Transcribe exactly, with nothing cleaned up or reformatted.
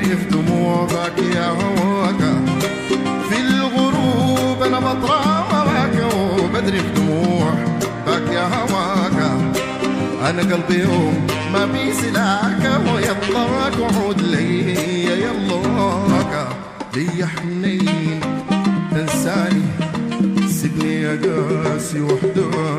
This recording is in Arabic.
بدري في دموعك يا هواك، في الغروب انا بطرامك وبدري في دموعك يا هواك. انا قلبي يوم ما بيسلاك ويطلعك وعود لي يلاك. ليا حنين تنساني سيبني يا قاسي وحدك